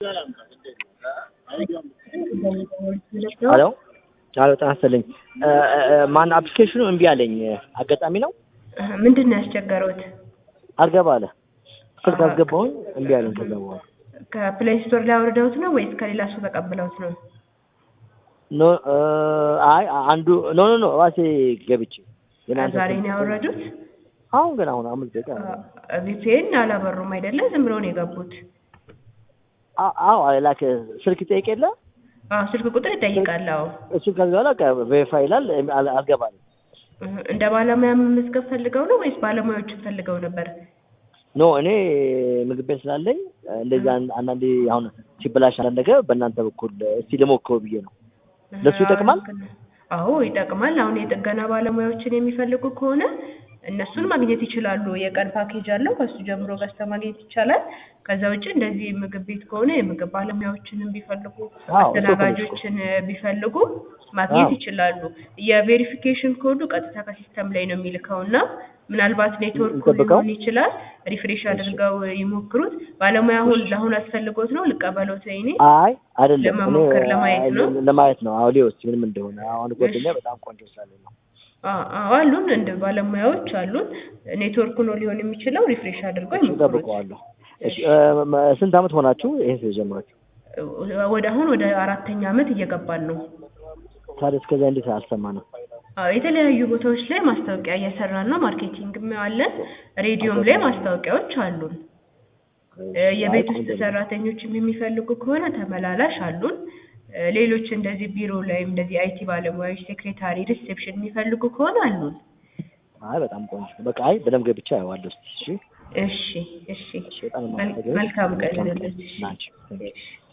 ሄሎ ሄሎ ታስልኝ ማን አፕሊኬሽኑ እምቢ አለኝ አጋጣሚ ነው ምንድነው ያስቸገሩት አልገባ አለ ስልክ አስገባሁኝ እምቢ አለኝ ከገባው ከፕሌይ ስቶር ላይ አውርደውት ነው ወይስ ከሌላ ሰው ተቀብለውት ነው ኖ አይ አንዱ ኖ ራሴ ገብቼ ዛሬ ነው ያወረዱት አሁን ግን አሁን አምስት ደቂቃ ቪፒኤን አላበሩም አይደለ ዝም ብለው ነው የገቡት አዎ ላይክ ስልክ ይጠይቀለ ስልክ ቁጥር ይጠይቃል አዎ እሱ ከዛላ ቬሪፋይ ይላል አልገባም እንደ ባለሙያ መመዝገብ ፈልገው ነው ወይስ ባለሙያዎች ፈልገው ነበር ኖ እኔ ምግብ ቤት ስላለኝ እንደዛ አንዳንዴ አሁን ሲበላሽ ነገር በእናንተ በኩል እስቲ ልሞክረው ብዬ ነው ለሱ ይጠቅማል አዎ ይጠቅማል አሁን የጥገና ባለሙያዎችን የሚፈልጉ ከሆነ እነሱን ማግኘት ይችላሉ የቀን ፓኬጅ አለው ከሱ ጀምሮ ገዝተው ማግኘት ይቻላል ከዛ ውጪ እንደዚህ ምግብ ቤት ከሆነ የምግብ ባለሙያዎችንም ቢፈልጉ አስተናጋጆችን ቢፈልጉ ማግኘት ይችላሉ የቬሪፊኬሽን ኮዱ ቀጥታ ከሲስተም ላይ ነው የሚልከውና ምናልባት ኔትወርክ ሊሆን ይችላል ሪፍሬሽ አድርገው ይሞክሩት ባለሙያ አሁን ለአሁን አስፈልጎት ነው ልቀበሎት እኔ አይ አይደለም ለማሞከር ለማየት ነው አውዲዮስ ምንም እንደሆነ አሁን ጓደኛ በጣም ቆንጆ ሳለ ነው አሉን እንደ ባለሙያዎች አሉን ኔትወርክ ነው ሊሆን የሚችለው ሪፍሬሽ አድርገው ይሞክሩት ስንት አመት ሆናችሁ ይሄን ስለጀመራችሁ ወደ አራተኛ አመት እየገባን ነው ታዲያ እስከዛ እንዴት አልሰማንም የተለያዩ ቦታዎች ላይ ማስታወቂያ እየሰራን ነው ማርኬቲንግም አለን ሬዲዮም ላይ ማስታወቂያዎች አሉን የቤት ውስጥ ሰራተኞችም የሚፈልጉ ከሆነ ተመላላሽ አሉን ሌሎች እንደዚህ ቢሮ ላይ እንደዚህ አይቲ ባለሙያዎች ሴክሬታሪ ሪሴፕሽን የሚፈልጉ ከሆነ አሉን አይ በጣም ቆንጆ በቃ አይ በደም ገብቻ ያዋለሁ እሺ እሺ መልካም ቀን ይሁንልሽ